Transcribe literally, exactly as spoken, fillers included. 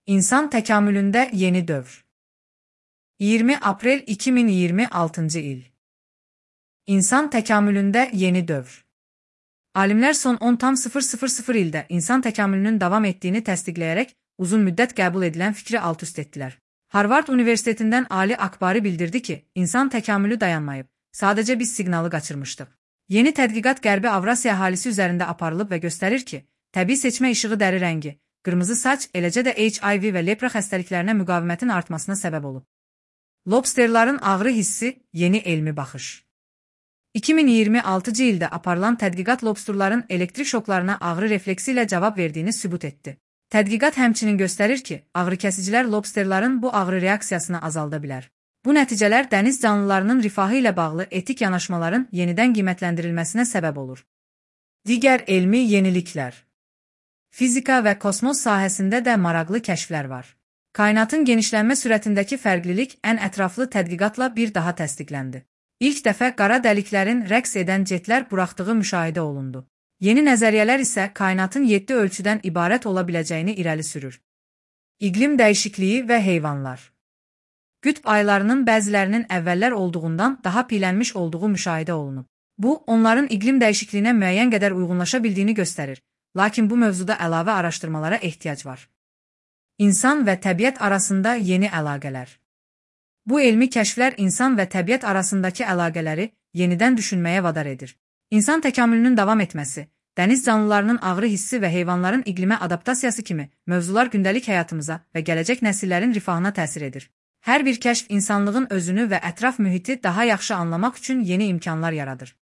İnsan təkamülündə yeni dövr. iyirmi aprel iki min iyirmi altıncı il. İnsan təkamülündə yeni dövr. Alimlər son on tam sıfır sıfır sıfır ildə insan təkamülünün davam etdiyini təsdiqləyərək uzun müddət qəbul edilən fikri alt-üst etdilər. Harvard Universitetindən Ali Akbari bildirdi ki, insan təkamülü dayanmayıb, sadəcə biz siqnalı qaçırmışdıq. Yeni tədqiqat Qərbi Avrasiya əhalisi üzərində aparılıb və göstərir ki, təbii seçmə işığı dəri rəngi, qırmızı saç, eləcə də H I V və lepra xəstəliklərinə müqavimətin artmasına səbəb olub. Lobsterların ağrı hissi, yeni elmi baxış. iki min iyirmi altıncı ildə aparılan tədqiqat lobsterların elektrik şoklarına ağrı refleksi ilə cavab verdiyini sübut etdi. Tədqiqat həmçinin göstərir ki, ağrıkəsicilər lobsterların bu ağrı reaksiyasını azalda bilər. Bu nəticələr dəniz canlılarının rifahı ilə bağlı etik yanaşmaların yenidən qiymətləndirilməsinə səbəb olur. Digər elmi yeniliklər. Fizika və kosmos sahəsində də maraqlı kəşflər var. Kainatın genişlənmə sürətindəki fərqlilik ən ətraflı tədqiqatla bir daha təsdiqləndi. İlk dəfə qara dəliklərin rəqs edən jetlər buraxdığı müşahidə olundu. Yeni nəzəriyyələr isə kainatın yeddi ölçüdən ibarət ola biləcəyini irəli sürür. İqlim dəyişikliyi və heyvanlar. Qütb aylarının bəzilərinin əvvəllər olduğundan daha piylənmiş olduğu müşahidə olunub. Bu, onların iqlim dəyişikliyinə müəyyən qədər uyğunlaşa bildiyini göstərir, lakin bu mövzuda əlavə araşdırmalara ehtiyac var. İnsan və təbiət arasında yeni əlaqələr. Bu elmi kəşflər insan və təbiət arasındakı əlaqələri yenidən düşünməyə vadar edir. İnsan təkamülünün davam etməsi, dəniz canlılarının ağrı hissi və heyvanların iqlimə adaptasiyası kimi mövzular gündəlik həyatımıza və gələcək nəsillərin rifahına təsir edir. Hər bir kəşf insanlığın özünü və ətraf mühiti daha yaxşı anlamaq üçün yeni imkanlar yaradır.